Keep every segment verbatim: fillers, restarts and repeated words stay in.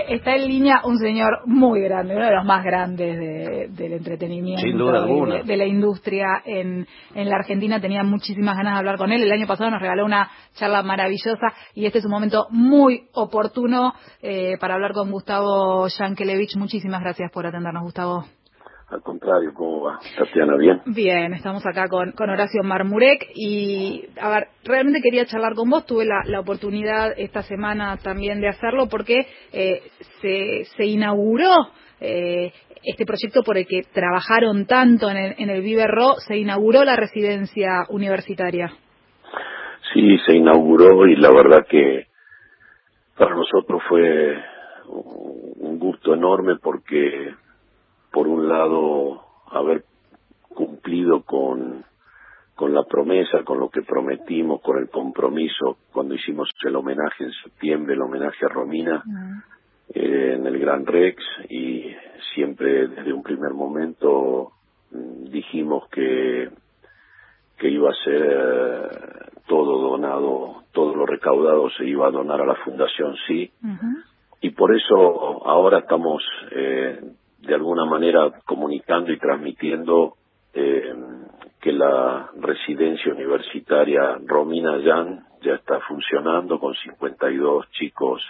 está en línea un señor muy grande, uno de los más grandes de, del entretenimiento, sin duda alguna, de, de la industria en, en la Argentina. Tenía muchísimas ganas de hablar con él. El año pasado nos regaló una charla maravillosa y este es un momento muy oportuno eh, para hablar con Gustavo Yankelevich. Muchísimas gracias por atendernos, Gustavo. Al contrario, ¿cómo va? Tatiana, ¿bien? Bien, estamos acá con, con Horacio Marmurek y, a ver, realmente quería charlar con vos. Tuve la, la oportunidad esta semana también de hacerlo porque eh, se, se inauguró eh, este proyecto por el que trabajaron tanto en el, en el Viverro. Se inauguró la residencia universitaria. Sí, se inauguró y la verdad que para nosotros fue un gusto enorme porque, por un lado, haber cumplido con, con la promesa, con lo que prometimos, con el compromiso, cuando hicimos el homenaje en septiembre, el homenaje a Romina, uh-huh. eh, en el Gran Rex, y siempre desde un primer momento dijimos que, que iba a ser todo donado, todo lo recaudado se iba a donar a la Fundación Sí, uh-huh. y por eso ahora estamos eh, de alguna manera comunicando y transmitiendo eh, que la residencia universitaria Romina Yan ya está funcionando con cincuenta y dos chicos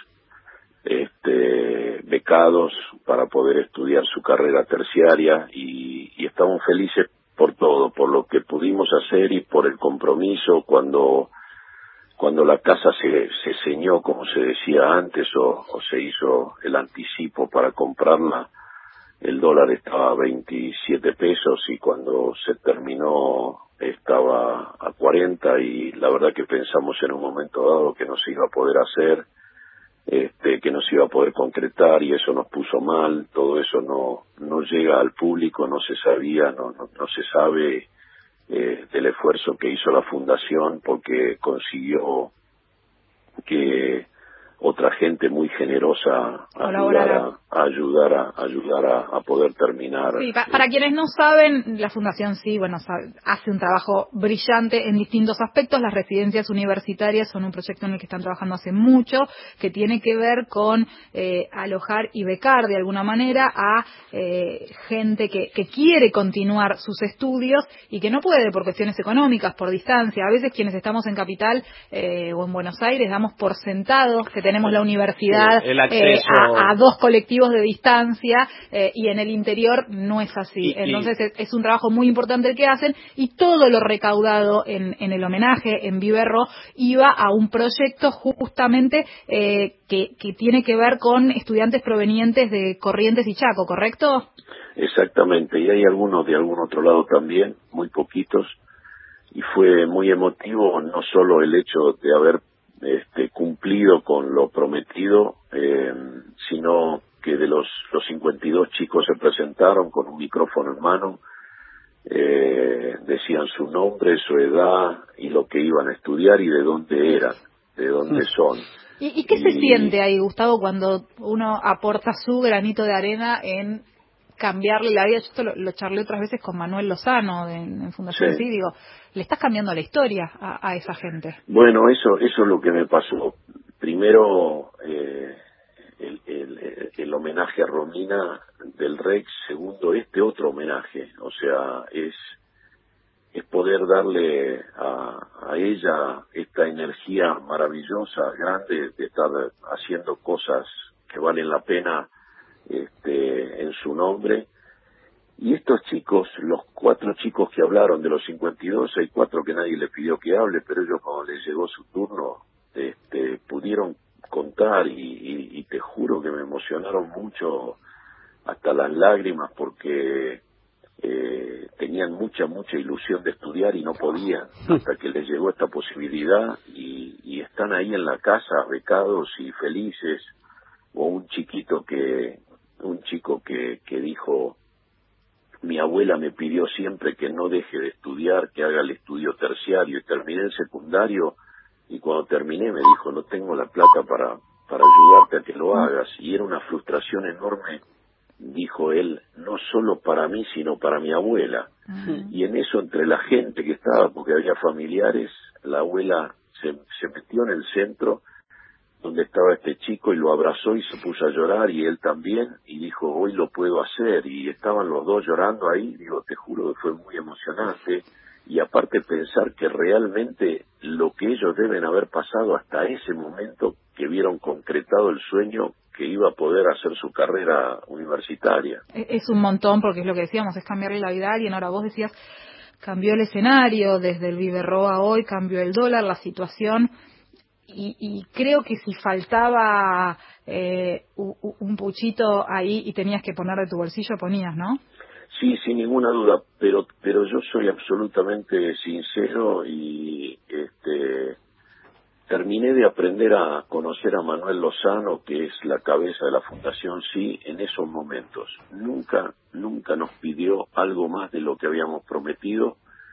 este, becados para poder estudiar su carrera terciaria y, y estamos felices por todo, por lo que pudimos hacer y por el compromiso cuando cuando la casa se, se ceñó, como se decía antes, o, o se hizo el anticipo para comprarla. El dólar estaba a veintisiete pesos y cuando se terminó estaba a cuarenta y la verdad que pensamos en un momento dado que no se iba a poder hacer, este, que no se iba a poder concretar y eso nos puso mal. Todo eso no no llega al público, no se sabía, no no, no se sabe eh, del esfuerzo que hizo la fundación porque consiguió que otra gente muy generosa ayudara, ayudara, ayudara a poder terminar. Sí, pa para quienes no saben, la Fundación Sí, bueno, hace un trabajo brillante en distintos aspectos. Las residencias universitarias son un proyecto en el que están trabajando hace mucho, que tiene que ver con eh, alojar y becar de alguna manera a eh, gente que, que quiere continuar sus estudios y que no puede por cuestiones económicas, por distancia. A veces quienes estamos en Capital eh, o en Buenos Aires damos por sentados que tenemos la universidad sí, el acceso... eh, a, a dos colectivos de distancia eh, y en el interior no es así. Y, Entonces y... Es, es un trabajo muy importante el que hacen y todo lo recaudado en, en el homenaje en Viverro iba a un proyecto justamente eh, que, que tiene que ver con estudiantes provenientes de Corrientes y Chaco, ¿correcto? Exactamente, y hay algunos de algún otro lado también, muy poquitos, y fue muy emotivo no solo el hecho de haber Este, cumplido con lo prometido, eh, sino que de los, los cincuenta y dos chicos se presentaron con un micrófono en mano, eh, decían su nombre, su edad y lo que iban a estudiar y de dónde eran, de dónde son. ¿Y, y qué y... se siente ahí, Gustavo, cuando uno aporta su granito de arena en cambiarle la vida? Yo esto lo, lo charlé otras veces con Manuel Lozano de, en Fundación Sí. sí, digo, le estás cambiando la historia a, a esa gente. Bueno, eso eso es lo que me pasó. Primero, eh, el, el, el homenaje a Romina del Rex. Segundo, este otro homenaje. O sea, es es poder darle a, a ella esta energía maravillosa, grande, de estar haciendo cosas que valen la pena este, en su nombre. Y estos chicos, los cuatro chicos que hablaron de los cincuenta y dos, hay cuatro que nadie les pidió que hable, pero ellos cuando les llegó su turno, este, pudieron contar y, y, y te juro que me emocionaron mucho hasta las lágrimas porque eh, tenían mucha, mucha ilusión de estudiar y no podían hasta que les llegó esta posibilidad y, y están ahí en la casa becados y felices. O un chiquito que, un chico que, que dijo: mi abuela me pidió siempre que no deje de estudiar, que haga el estudio terciario, y terminé el secundario, y cuando terminé me dijo: no tengo la plata para, para ayudarte a que lo hagas, y era una frustración enorme, dijo él, no solo para mí, sino para mi abuela. Uh-huh. Y en eso, entre la gente que estaba, porque había familiares, la abuela se, se metió en el centro donde estaba este chico y lo abrazó y se puso a llorar y él también y dijo, hoy lo puedo hacer, y estaban los dos llorando ahí. Digo, te juro que fue muy emocionante, y aparte pensar que realmente lo que ellos deben haber pasado hasta ese momento, que vieron concretado el sueño que iba a poder hacer su carrera universitaria. Es un montón, porque es lo que decíamos, es cambiarle la vida a alguien. Ahora vos decías, cambió el escenario, desde el Vive Roa hoy, cambió el dólar, la situación, y, y creo que si faltaba eh, un, un puchito ahí y tenías que poner de tu bolsillo, ponías, ¿no? Sí, sin ninguna duda, pero pero yo soy absolutamente sincero y este terminé de aprender a conocer a Manuel Lozano, que es la cabeza de la Fundación Sí, en esos momentos. Nunca, nunca nos pidió algo más de lo que habíamos prometido,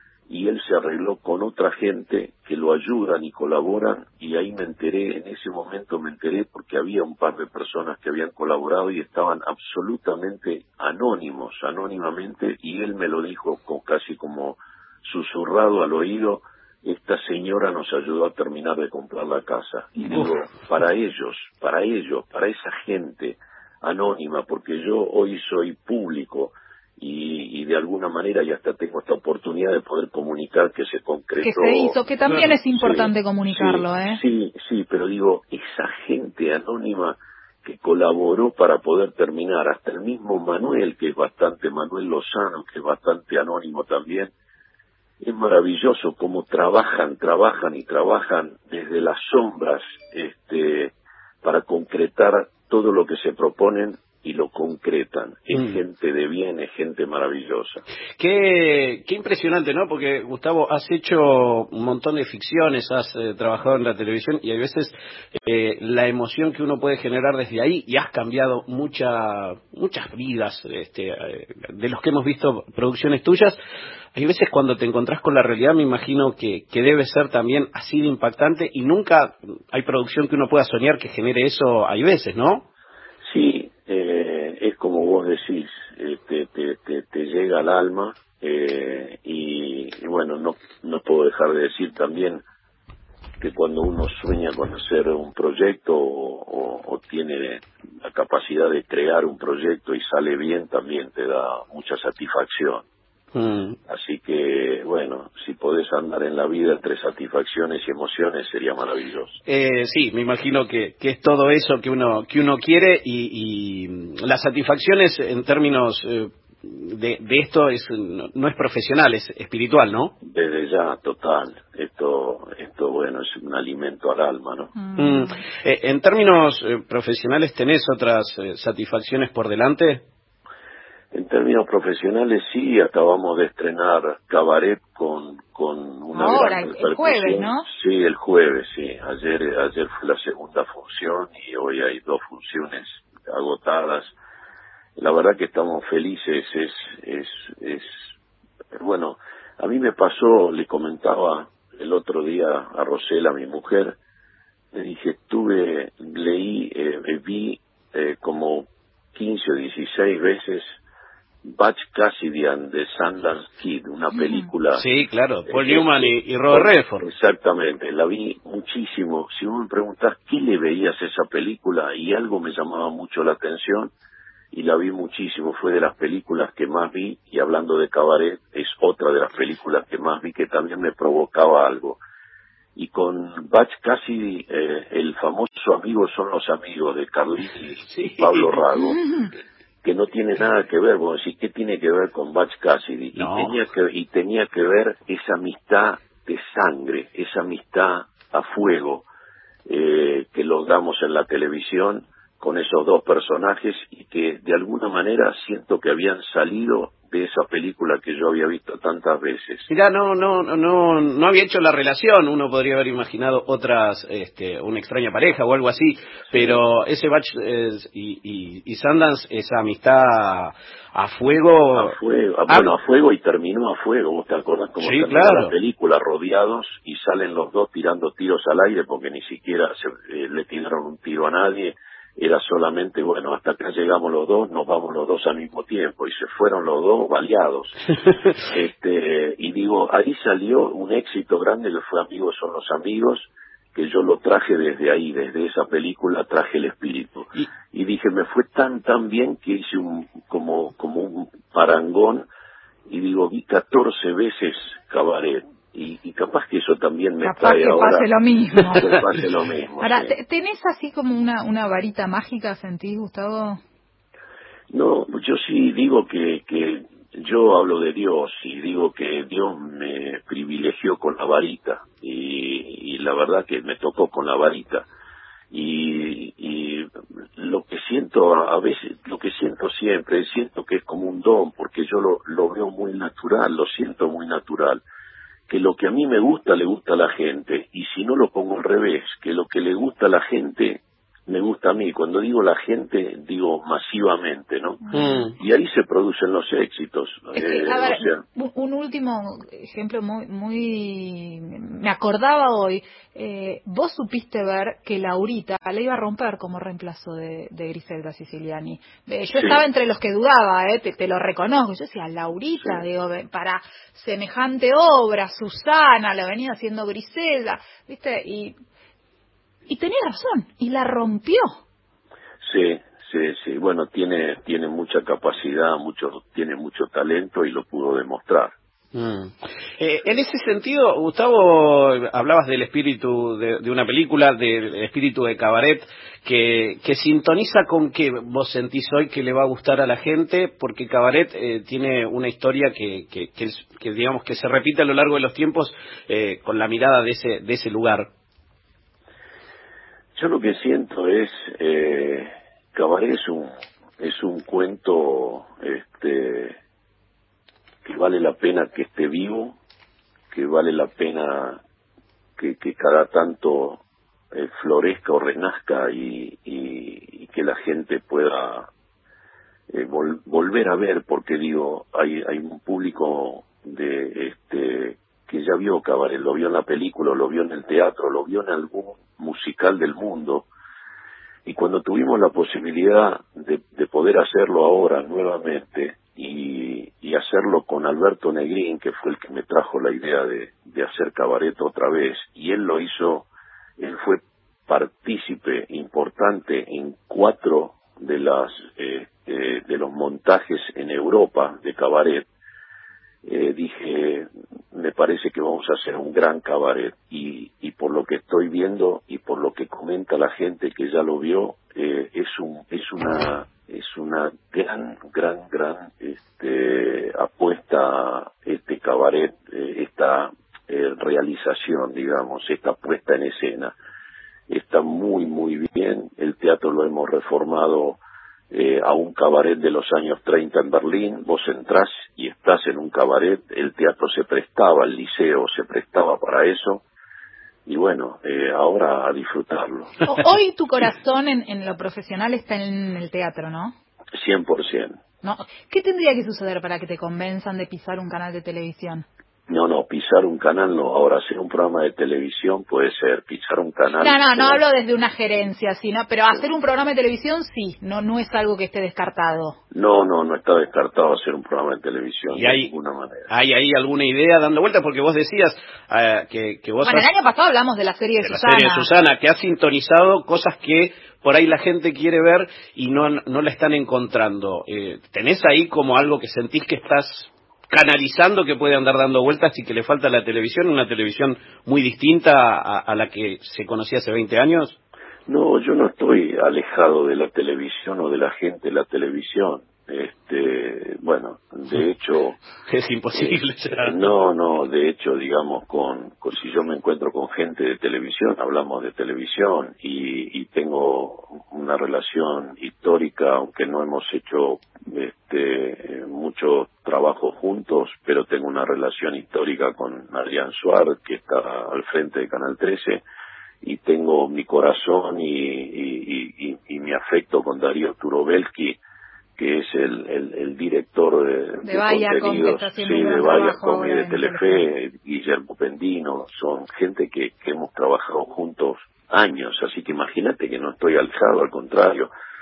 y él se arregló con otra gente que lo ayudan y colaboran, y ahí me enteré, en ese momento me enteré porque había un par de personas que habían colaborado y estaban absolutamente anónimos, anónimamente, y él me lo dijo con, casi como susurrado al oído: esta señora nos ayudó a terminar de comprar la casa. Y digo, para ellos, para ellos, para esa gente anónima, porque yo hoy soy público, y, y de alguna manera y hasta tengo esta oportunidad de poder comunicar que se concretó. Que se hizo, que también Claro, es importante sí, comunicarlo, sí, ¿eh? Sí, sí, pero digo, esa gente anónima que colaboró para poder terminar, hasta el mismo Manuel, que es bastante, Manuel Lozano, que es bastante anónimo también. Es maravilloso cómo trabajan, trabajan y trabajan desde las sombras, este, para concretar todo lo que se proponen, y lo concretan. Es mm. gente de bien, es gente maravillosa. Qué, qué impresionante, ¿no? Porque, Gustavo, has hecho un montón de ficciones, has eh, trabajado en la televisión, y hay veces eh, la emoción que uno puede generar desde ahí, y has cambiado mucha, muchas vidas, este, eh, de los que hemos visto producciones tuyas. Hay veces cuando te encontrás con la realidad, me imagino que, que debe ser también así de impactante, y nunca hay producción que uno pueda soñar que genere eso, hay veces, ¿no? Sí, eh, es como vos decís, eh, te, te, te, te llega al alma, eh, y, y bueno, no, no puedo dejar de decir también que cuando uno sueña con hacer un proyecto o, o, o tiene la capacidad de crear un proyecto y sale bien, también te da mucha satisfacción. Mm. Así que, bueno, si podés andar en la vida entre satisfacciones y emociones, sería maravilloso. Eh, sí, me imagino que, que es todo eso que uno que uno quiere, y, y las satisfacciones en términos eh, de, de esto es no, no es profesional, es espiritual, ¿no? Desde ya, total. Esto, esto bueno, es un alimento al alma, ¿no? Mm. Eh, en términos eh, profesionales, ¿tenés otras eh, satisfacciones por delante? En términos profesionales, sí, acabamos de estrenar Cabaret con con una Ahora, gran el jueves, ¿no? Sí, el jueves, sí. Ayer ayer fue la segunda función y hoy hay dos funciones agotadas. La verdad que estamos felices, es es es bueno, a mí me pasó, le comentaba el otro día a Rosela, mi mujer, le dije, estuve, leí, eh, vi eh, como quince o dieciséis veces Butch Cassidy and the Sundance Kid, una película... Sí, claro, Paul eh, Newman eh, y, y Robert Redford. Exactamente, la vi muchísimo. Si vos me preguntás qué le veías a esa película, y algo me llamaba mucho la atención, y la vi muchísimo, fue de las películas que más vi, y hablando de Cabaret, es otra de las películas que más vi, que también me provocaba algo. Y con Butch Cassidy, eh, el famoso Amigos son los amigos de Carlini sí. y Pablo Rago, que no tiene nada que ver, vos decís, ¿qué tiene que ver con Butch Cassidy? No. Y tenía que y tenía que ver esa amistad de sangre, esa amistad a fuego, eh, que logramos en la televisión con esos dos personajes, y que de alguna manera siento que habían salido de esa película que yo había visto tantas veces. Mirá, no, no, no, no, no había hecho la relación. Uno podría haber imaginado otras, este, una extraña pareja o algo así, sí. Pero ese Butch eh, y, y, y Sundance, esa amistad a fuego. A fuego, ah, bueno, a fuego, y terminó a fuego. ¿Vos te acordás cómo sí, terminó claro. la película? Rodeados, y salen los dos tirando tiros al aire, porque ni siquiera se, eh, le tiraron un tiro a nadie. Era solamente, bueno, hasta acá llegamos los dos, nos vamos los dos al mismo tiempo, y se fueron los dos baleados. este, y digo, ahí salió un éxito grande que fue Amigos son los amigos, que yo lo traje desde ahí, desde esa película traje el espíritu. Y, y dije, me fue tan, tan bien que hice un, como, como un parangón, y digo, vi catorce veces Cabaret. Y, y capaz que eso también me capaz trae que ahora. Pase lo mismo. Que pase lo mismo. Ahora, Sí. ¿tenés así como una, una varita mágica, sentís, Gustavo? No, yo sí digo que, que yo hablo de Dios y digo que Dios me privilegió con la varita y, y la verdad que me tocó con la varita. Y, y lo que siento a, a veces, lo que siento siempre, siento que es como un don, porque yo lo, lo veo muy natural, lo siento muy natural. Que lo que a mí me gusta, le gusta a la gente, y si no lo pongo al revés, que lo que le gusta a la gente, me gusta a mí. Cuando digo la gente, digo masivamente, ¿no? Mm. Y ahí se producen los éxitos. Es que, eh, a ver, o sea, un último ejemplo muy, muy, me acordaba hoy, eh, vos supiste ver que Laurita le iba a romper como reemplazo de, de Griselda Siciliani. Eh, yo sí. estaba entre los que dudaba, eh, te, te lo reconozco, yo decía, Laurita, Sí. digo, para semejante obra, Susana, la venía haciendo Griselda, ¿viste? Y, y tenía razón, y la rompió. Sí, sí, sí. Bueno, tiene tiene mucha capacidad, mucho tiene mucho talento y lo pudo demostrar. Mm. Eh, en ese sentido, Gustavo, hablabas del espíritu de, de una película, del espíritu de Cabaret, que, que sintoniza con qué vos sentís hoy que le va a gustar a la gente, porque Cabaret eh, tiene una historia que, que, que, que digamos que se repite a lo largo de los tiempos eh, con la mirada de ese de ese lugar. Yo lo que siento es eh, Cabaret es un es un cuento este que vale la pena que esté vivo, que vale la pena que, que cada tanto eh, florezca o renazca y, y, y que la gente pueda eh, vol, volver a ver, porque digo, hay hay un público de este que ya vio Cabaret, lo vio en la película, lo vio en el teatro, lo vio en algún musical del mundo, y cuando tuvimos la posibilidad de, de poder hacerlo ahora nuevamente y, y hacerlo con Alberto Negrín, que fue el que me trajo la idea de, de hacer Cabaret otra vez, y él lo hizo, él fue partícipe importante en cuatro de las eh, eh, de los montajes en Europa de Cabaret. Eh, dije, me parece que vamos a hacer un gran Cabaret, y, y por lo que estoy viendo y por lo que comenta la gente que ya lo vio, eh, es un es una es una gran gran gran este apuesta, este Cabaret, eh, esta eh, realización, digamos, esta puesta en escena está muy muy bien. El teatro lo hemos reformado Eh, a un cabaret de los años treinta en Berlín. Vos entrás y estás en un cabaret, el teatro se prestaba, el liceo se prestaba para eso, y bueno, eh, ahora a disfrutarlo. Hoy tu corazón en, en lo profesional está en el teatro, ¿no? cien por ciento. ¿No? ¿Qué tendría que suceder para que te convenzan de pisar un canal de televisión? No, no, pisar un canal no. Ahora, hacer un programa de televisión puede ser, pisar un canal... No, no, no como... hablo desde una gerencia, sino, pero hacer un programa de televisión sí, no no es algo que esté descartado. No, no, no está descartado hacer un programa de televisión ¿Y de hay, ninguna manera. ¿Hay ahí alguna idea dando vuelta? Porque vos decías uh, que, que vos... Bueno, has, el año pasado hablamos de la serie de, de Susana. la serie de Susana, que has sintonizado cosas que por ahí la gente quiere ver y no, no la están encontrando. Eh, ¿Tenés ahí como algo que sentís que estás canalizando, que puede andar dando vueltas y que le falta a la televisión, una televisión muy distinta a, a la que se conocía hace veinte años? No, yo no estoy alejado de la televisión o de la gente de la televisión. Este, bueno, de hecho... Es imposible. Eh, no, no, de hecho, digamos, con, con si yo me encuentro con gente de televisión, hablamos de televisión, y, y tengo una relación histórica, aunque no hemos hecho este mucho trabajo juntos, pero tengo una relación histórica con Adrián Suárez, que está al frente de Canal trece, y tengo mi corazón y, y, y, y mi afecto con Darío Turovelski, que es el, el, el director de, de, de Viacom, contenidos, que sí, de Viacom y de Telefe, Telefe. Guillermo Pendino, son gente que, que hemos trabajado juntos años, así que imagínate que no estoy alejado, al contrario,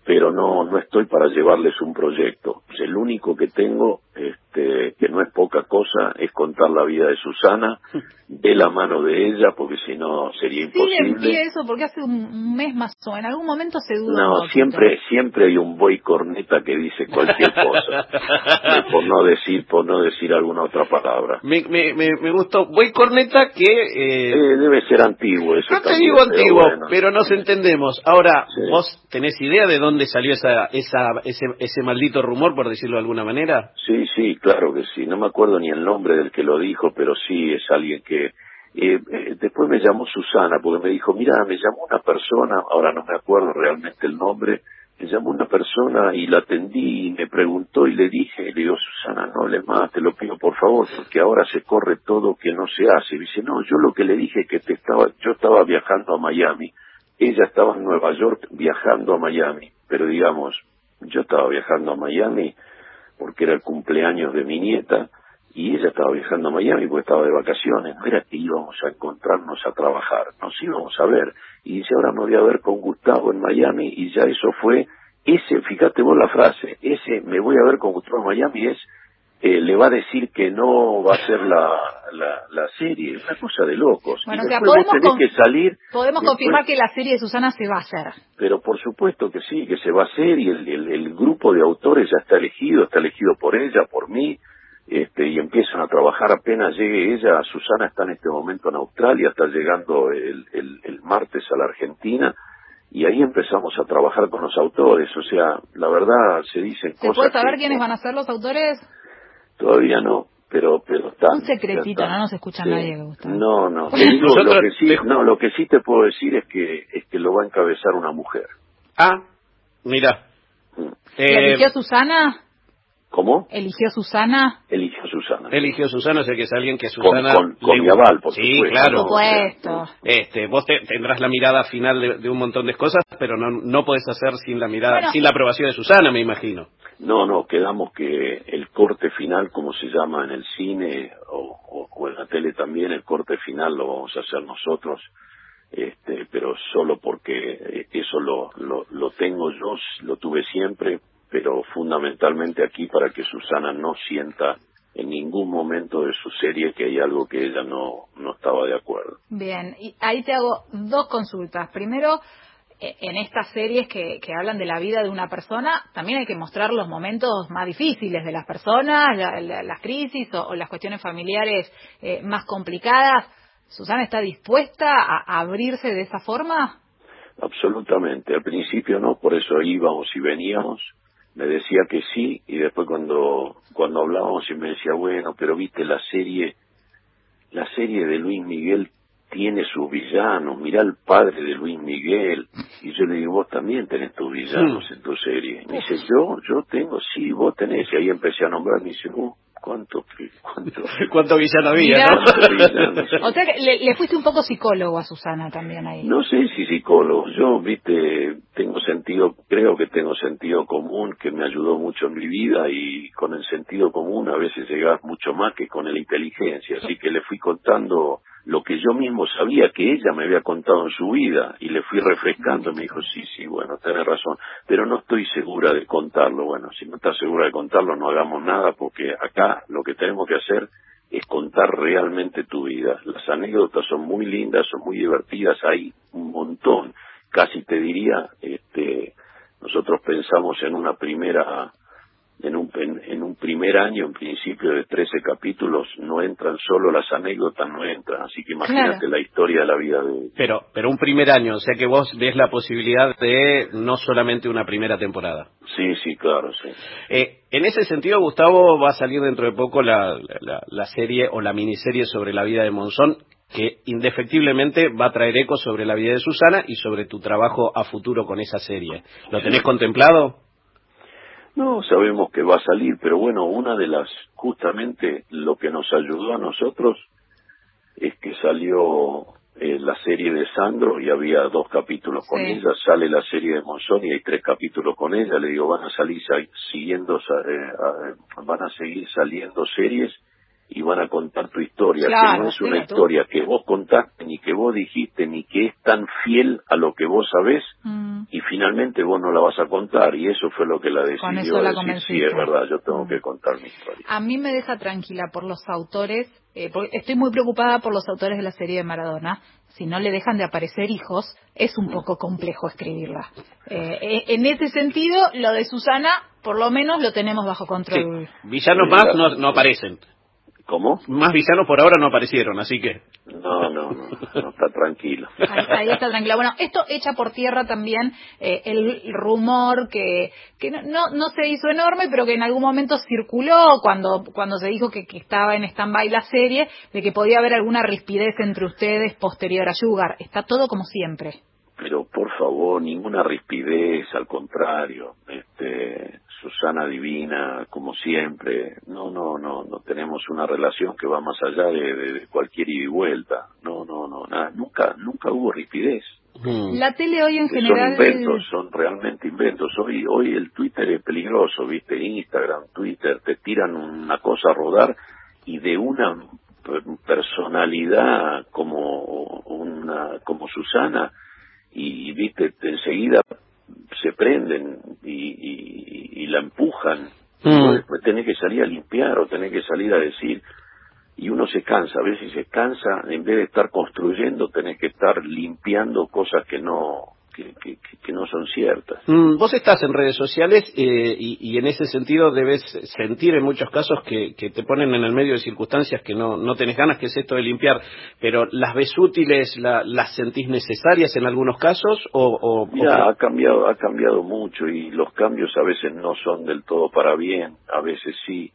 pero no no estoy para llevarles un proyecto. Pues el único que tengo, este, que no es poca cosa, es contar la vida de Susana de la mano de ella, porque si no sería imposible. Sigue, sigue eso, porque hace un mes más o en algún momento se duda No, un poquito. siempre siempre hay un buey corneta que dice cualquier cosa, eh, por no decir por no decir alguna otra palabra. Me, me, me, me gustó. Buey corneta que... Eh... Eh, debe ser antiguo eso. No te también, digo antiguo, pero, bueno, pero nos entendemos. Ahora, sí. ¿vos tenés idea de dónde salió esa, esa ese, ese maldito rumor, por decirlo de alguna manera? Sí, sí, claro que sí. No me acuerdo ni el nombre del que lo dijo, pero sí es alguien que... Eh, eh, después me llamó Susana, porque me dijo, mira, me llamó una persona, ahora no me acuerdo realmente el nombre, me llamó una persona y la atendí y me preguntó y le dije, le digo, Susana, no hables más, te lo pido por favor, porque ahora se corre todo que no se hace. Y dice, no, yo lo que le dije es que te estaba, yo estaba viajando a Miami, ella estaba en Nueva York viajando a Miami, pero digamos, yo estaba viajando a Miami porque era el cumpleaños de mi nieta, y ella estaba viajando a Miami porque estaba de vacaciones. No era que íbamos a encontrarnos a trabajar, nos íbamos a ver. Y dice, ahora me voy a ver con Gustavo en Miami, y ya eso fue, ese, fíjate vos la frase, ese me voy a ver con Gustavo en Miami es, eh, le va a decir que no va a ser la, la, la serie, es una cosa de locos. Bueno, y o sea, después vos tenés que salir... Podemos después, confirmar que la serie de Susana se va a hacer. Pero por supuesto que sí, que se va a hacer, y el, el, el grupo de autores ya está elegido, está elegido por ella, por mí, este, y empiezan a trabajar apenas llegue ella. Susana está en este momento en Australia, está llegando el, el, el martes a la Argentina, y ahí empezamos a trabajar con los autores. O sea, la verdad se dicen ¿Se cosas... puede saber que, quiénes van a ser los autores? Todavía no, pero pero están. Un secretito, no nos escucha sí. nadie, Gustavo. No, no, te digo, lo que sí, no, lo que sí te puedo decir es que es que lo va a encabezar una mujer. Ah, mira. Mm. Eh, ¿Eligió Susana? ¿Cómo? ¿Eligió Susana? Eligió Susana. Eligió Susana, o sea que es alguien que Susana... Con, con, con mi aval, por sí, supuesto. Claro. Por supuesto. Este, vos te, tendrás la mirada final de, de un montón de cosas, pero no no podés hacer sin la mirada, bueno, sin la aprobación de Susana, me imagino. No, no, quedamos que el corte final, como se llama en el cine o, o, o en la tele también, el corte final lo vamos a hacer nosotros, este, pero solo porque eso lo, lo, lo tengo yo, lo tuve siempre, pero fundamentalmente aquí para que Susana no sienta en ningún momento de su serie que hay algo que ella no, no estaba de acuerdo. Bien, y ahí te hago dos consultas. Primero, en estas series que, que hablan de la vida de una persona, también hay que mostrar los momentos más difíciles de las personas, la, la, las crisis o, o las cuestiones familiares eh, más complicadas. ¿Susana está dispuesta a, a abrirse de esa forma? Absolutamente. Al principio no, por eso íbamos y veníamos. Me decía que sí, y después cuando cuando hablábamos y me decía, bueno, pero viste la serie, la serie de Luis Miguel tiene sus villanos, mirá el padre de Luis Miguel, y yo le digo, vos también tenés tus villanos en tu serie. Me dice, yo, yo tengo, sí, vos tenés, y ahí empecé a nombrar, me dice, uh, cuánto, cuánto, cuánto villano había, Mira, ¿no? Villano, sí. O sea que le, le fuiste un poco psicólogo a Susana también ahí. No sé si psicólogo, yo, viste, tengo sentido, creo que tengo sentido común, que me ayudó mucho en mi vida, y con el sentido común a veces llegás mucho más que con la inteligencia, así que le fui contando lo que yo mismo sabía que ella me había contado en su vida, y le fui refrescando, y me dijo, sí, sí, bueno, tenés razón, pero no estoy segura de contarlo. Bueno, si no estás segura de contarlo, no hagamos nada, porque acá lo que tenemos que hacer es contar realmente tu vida. Las anécdotas son muy lindas, son muy divertidas, hay un montón, casi te diría, este, nosotros pensamos en una primera, en un, en, en un primer año, en principio de trece capítulos, no entran solo las anécdotas, no entran, así que imagínate claro. La historia de la vida de... Pero, pero un primer año, o sea que vos ves la posibilidad de no solamente una primera temporada. Sí, sí, claro, sí. Eh, en ese sentido, Gustavo, va a salir dentro de poco la, la, la serie o la miniserie sobre la vida de Monzón, que indefectiblemente va a traer eco sobre la vida de Susana y sobre tu trabajo a futuro con esa serie. ¿Lo tenés sí. contemplado? No, sabemos que va a salir, pero bueno, una de las, justamente lo que nos ayudó a nosotros es que salió eh, la serie de Sandro y había dos capítulos con sí. ella, sale la serie de Monzón y hay tres capítulos con ella. Le digo, van a salir siguiendo, eh, van a seguir saliendo series, y van a contar tu historia, claro, que no es una tú. historia que vos contaste, ni que vos dijiste, ni que es tan fiel a lo que vos sabés, mm. y finalmente vos no la vas a contar, y eso fue lo que la decidió la decir, sí, es verdad, yo tengo mm. que contar mi historia. A mí me deja tranquila por los autores, eh, porque estoy muy preocupada por los autores de la serie de Maradona. Si no le dejan de aparecer hijos, es un poco complejo escribirla. Eh, en ese sentido, lo de Susana, por lo menos lo tenemos bajo control. Sí. Villanos más no, no aparecen. ¿Cómo? Más villanos por ahora no aparecieron, así que... No, no, no, no está tranquilo. Ahí, ahí está tranquila. Bueno, esto echa por tierra también eh, el rumor que que no, no no se hizo enorme, pero que en algún momento circuló cuando cuando se dijo que, que estaba en stand-by la serie, de que podía haber alguna rispidez entre ustedes posterior a Sugar. Está todo como siempre. Pero por favor, ninguna rispidez, al contrario, este, Susana divina, como siempre, no, no, no, no tenemos una relación que va más allá de, de, de cualquier ida y vuelta, no, no, no, nada, nunca, nunca hubo rispidez. Mm. La tele hoy en son general... Son inventos, son realmente inventos, hoy, hoy el Twitter es peligroso, viste, Instagram, Twitter, te tiran una cosa a rodar y de una personalidad como una, como Susana, y viste, enseguida se prenden y, y, y la empujan, mm. y después tenés que salir a limpiar o tenés que salir a decir, y uno se cansa, a veces se cansa, en vez de estar construyendo tenés que estar limpiando cosas que no que, que, que no son ciertas. Mm, vos estás en redes sociales eh, y, y en ese sentido debes sentir en muchos casos que, que te ponen en el medio de circunstancias que no, no tenés ganas, que es esto de limpiar, pero ¿las ves útiles, la, las sentís necesarias en algunos casos? o, o Mira, o... ha cambiado, ha cambiado mucho y los cambios a veces no son del todo para bien, a veces sí,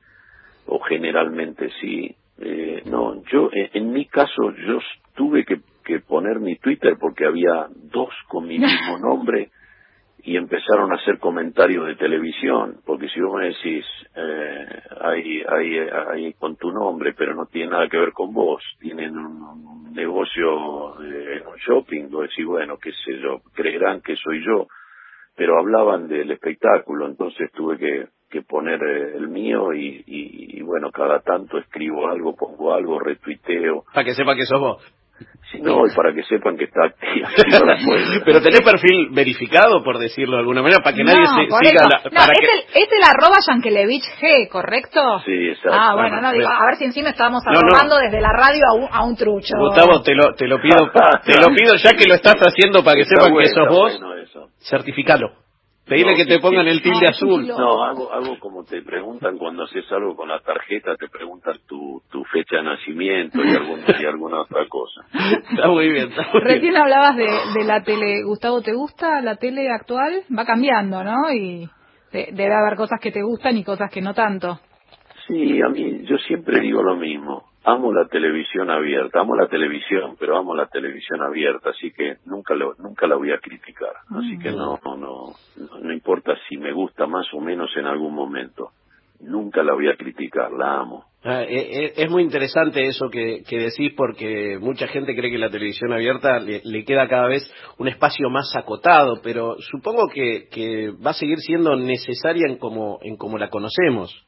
o generalmente sí. Eh, no, yo, en, en mi caso, yo tuve que, que poner mi Twitter porque había dos con mi mismo nombre y empezaron a hacer comentarios de televisión, porque si vos me decís, eh, hay, hay, hay con tu nombre, pero no tiene nada que ver con vos, tienen un, un negocio en un shopping, vos decís, bueno, qué sé yo, creerán que soy yo, pero hablaban del espectáculo, entonces tuve que que poner eh, el mío y, y, y bueno, cada tanto escribo algo, pongo algo, retuiteo. Para que sepa que sos vos. Sí, no, y para que sepan que está activa. Pero tenés perfil verificado, por decirlo de alguna manera, para que no, nadie se siga eso. la... No, para es, que... el, es el arroba Yankelevich G, ¿correcto? Sí, exacto. Ah, bueno, no, digo, a ver si encima estábamos no, arrobando no. desde la radio a un, a un trucho. Gustavo, te lo, te lo pido, te lo pido ya que lo estás haciendo para que está sepan bueno, que sos vos, bueno eso. Certificalo. Pedile no, que te pongan el tilde no, azul. No, hago, hago como te preguntan cuando haces algo con la tarjeta, te preguntan tu, tu fecha de nacimiento y, algún, y alguna otra cosa. Está muy bien. Está muy Recién bien. hablabas de, de la tele. Gustavo, ¿te gusta la tele actual? Va cambiando, ¿no? Y de, debe haber cosas que te gustan y cosas que no tanto. Sí, a mí, yo siempre digo lo mismo. Amo la televisión abierta, amo la televisión, pero amo la televisión abierta, así que nunca lo, nunca la voy a criticar. Así mm. que no, no, no, no importa si me gusta más o menos en algún momento. Nunca la voy a criticar, la amo. Ah, eh, es muy interesante eso que, que decís, porque mucha gente cree que la televisión abierta le, le queda cada vez un espacio más acotado, pero supongo que, que va a seguir siendo necesaria en como, en como la conocemos.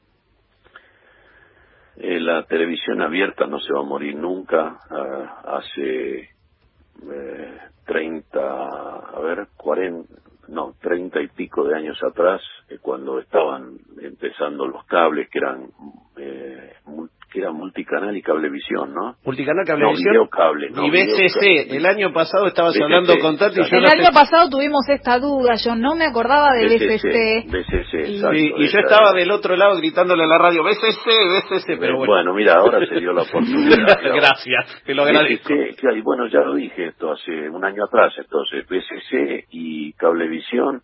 Eh, la televisión abierta no se va a morir nunca. Uh, hace eh, treinta, a ver, cuarenta, no, treinta y pico de años atrás, eh, cuando estaban empezando los cables, que eran eh, que era multicanal y cablevisión, ¿no? Multicanal, cablevisión. No, videocable, no, y B C C. Videocable. El año pasado estabas B C C, hablando con Tati y yo El no año te... pasado tuvimos esta duda, yo no me acordaba de B C C. B C C, y, exacto. Sí, y yo estaba del otro lado gritándole a la radio, B C C, B C C, pero bueno. Bueno, mira, ahora se dio la oportunidad. Gracias, te lo agradezco. B C C, bueno, ya lo dije esto hace un año atrás, entonces, B C C y Cablevisión,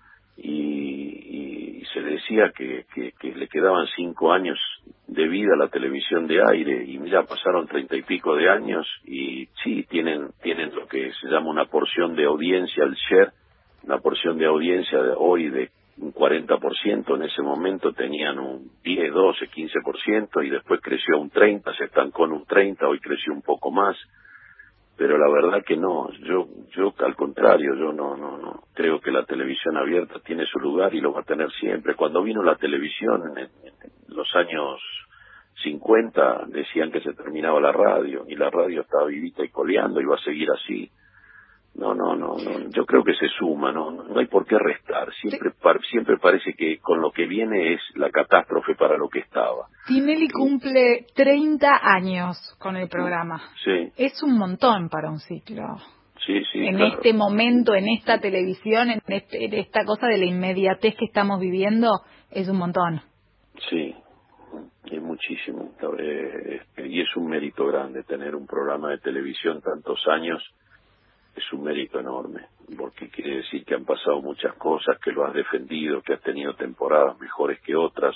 y, y se decía que, que, que le quedaban cinco años de vida a la televisión de aire, y ya pasaron treinta y pico de años, y sí, tienen, tienen lo que se llama una porción de audiencia, el share, una porción de audiencia de hoy de un cuarenta por ciento, en ese momento tenían un diez, doce, quince por ciento, y después creció a un treinta por ciento, se estancó en un treinta por ciento, hoy creció un poco más. Pero la verdad que no, yo yo al contrario, yo no no no creo que la televisión abierta tiene su lugar y lo va a tener siempre. Cuando vino la televisión en, en los años cincuenta decían que se terminaba la radio, y la radio estaba vivita y coleando, y va a seguir así. No, no, no, no, yo creo que se suma, no, no hay por qué restar. Siempre, par, siempre parece que con lo que viene es la catástrofe para lo que estaba. Tinelli cumple treinta años con el programa. Sí. Es un montón para un ciclo. Sí, sí, en claro. este momento, en esta televisión, en, este, en esta cosa de la inmediatez que estamos viviendo, es un montón. Sí, es muchísimo. Eh, y es un mérito grande tener un programa de televisión tantos años. Es un mérito enorme, porque quiere decir que han pasado muchas cosas, que lo has defendido, que has tenido temporadas mejores que otras,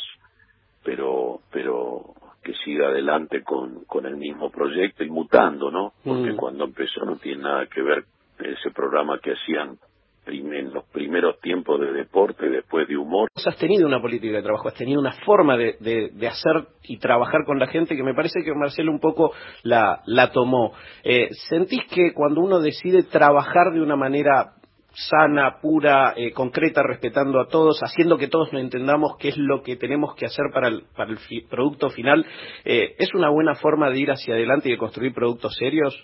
pero pero que siga adelante con, con el mismo proyecto y mutando, ¿no? Porque mm. cuando empezó no tiene nada que ver ese programa que hacían en los primeros tiempos de deporte, después de humor. Has tenido una política de trabajo, has tenido una forma de, de, de hacer y trabajar con la gente que me parece que Marcelo un poco la, la tomó. Eh, ¿Sentís que cuando uno decide trabajar de una manera sana, pura, eh, concreta, respetando a todos, haciendo que todos nos entendamos qué es lo que tenemos que hacer para el, para el fi, producto final, eh, es una buena forma de ir hacia adelante y de construir productos serios?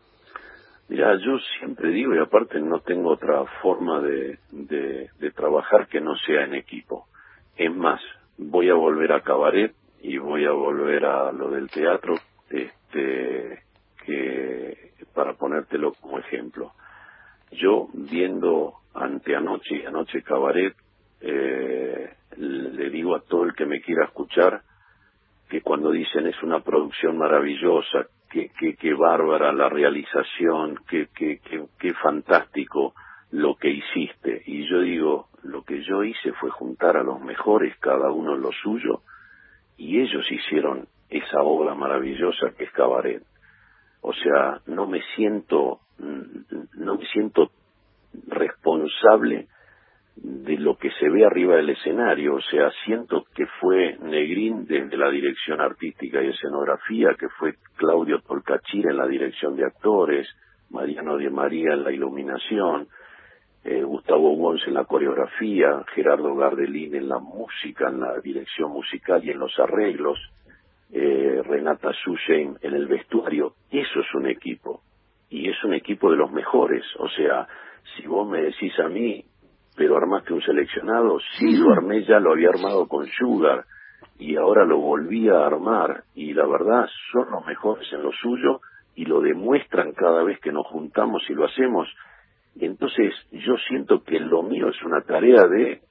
Mira, yo siempre digo, y aparte no tengo otra forma de, de, de trabajar que no sea en equipo. Es más, voy a volver a cabaret y voy a volver a lo del teatro, este, que para ponértelo como ejemplo. Yo viendo anteanoche y anoche cabaret, eh, le digo a todo el que me quiera escuchar que cuando dicen es una producción maravillosa, que, que, que bárbara la realización, que, que, que, que fantástico lo que hiciste. Y yo digo, lo que yo hice fue juntar a los mejores, cada uno en lo suyo, y ellos hicieron esa obra maravillosa que es Cabaret. O sea, no me siento, no me siento responsable de lo que se ve arriba del escenario. O sea, siento que fue Negrín desde la dirección artística y escenografía, que fue Claudio Tolcachir en la dirección de actores, Mariano Di María en la iluminación, eh, Gustavo Wons en la coreografía, Gerardo Gardelín en la música, en la dirección musical y en los arreglos, eh, Renata Susheim en el vestuario. Eso es un equipo, y es un equipo de los mejores. O sea, si vos me decís a mí, pero armaste un seleccionado, sí, lo armé, ya lo había armado con Sugar, y ahora lo volví a armar, y la verdad son los mejores en lo suyo, y lo demuestran cada vez que nos juntamos y lo hacemos. Entonces yo siento que lo mío es una tarea de,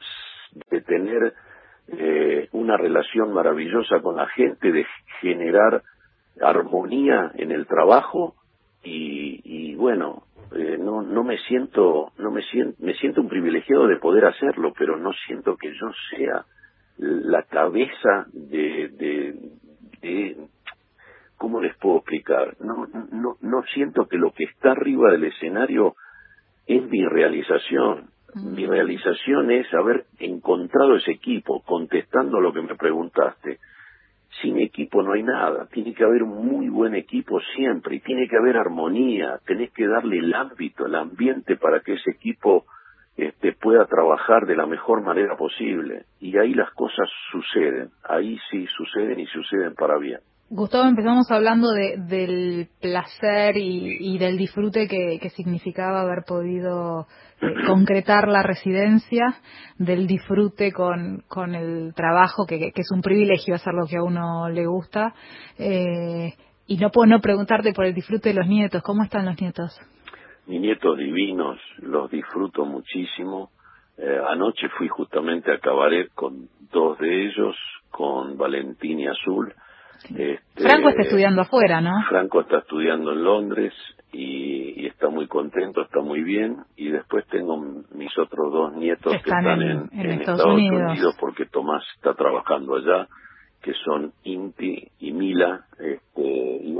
de tener eh, una relación maravillosa con la gente, de generar armonía en el trabajo, y, y bueno, eh, no no me siento no me siento me siento un privilegiado de poder hacerlo, pero no siento que yo sea la cabeza de de, de ¿cómo les puedo explicar? No no no siento que lo que está arriba del escenario es mi realización. Mi realización es haber encontrado ese equipo, contestando lo que me preguntaste. Sin equipo no hay nada, tiene que haber un muy buen equipo siempre, y tiene que haber armonía, tenés que darle el ámbito, el ambiente para que ese equipo este, pueda trabajar de la mejor manera posible, y ahí las cosas suceden, ahí sí suceden y suceden para bien. Gustavo, empezamos hablando de, del placer y, y del disfrute que, que significaba haber podido eh, concretar la residencia, del disfrute con, con el trabajo, que, que es un privilegio hacer lo que a uno le gusta, eh, y no puedo no preguntarte por el disfrute de los nietos. ¿Cómo están los nietos? Mis nietos divinos, los disfruto muchísimo. Eh, anoche fui justamente a Cabaret con dos de ellos, con Valentín y Azul. Este, Franco está estudiando afuera, ¿no? Franco está estudiando en Londres y, y está muy contento, está muy bien. Y después tengo mis otros dos nietos que están, que están en, en, en Estados, Estados Unidos. Unidos, porque Tomás está trabajando allá, que son Inti y Mila. Este, y bueno,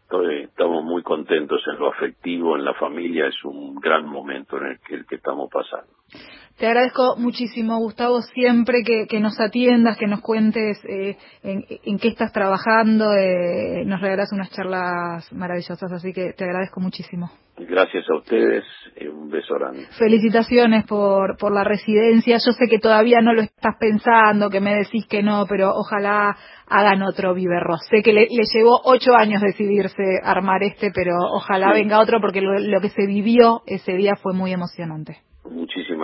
estoy, estamos muy contentos en lo afectivo, en la familia, es un gran momento en el que, el que estamos pasando. Te agradezco muchísimo, Gustavo, siempre que, que nos atiendas, que nos cuentes eh, en, en qué estás trabajando, eh, nos regalas unas charlas maravillosas, así que te agradezco muchísimo. Gracias a ustedes, y un beso grande. Felicitaciones por, por la residencia. Yo sé que todavía no lo estás pensando, que me decís que no, pero ojalá hagan otro Viverro. Sé que le, le llevó ocho años decidirse armar este, pero ojalá Sí. venga otro porque lo, lo que se vivió ese día fue muy emocionante. Muchísimas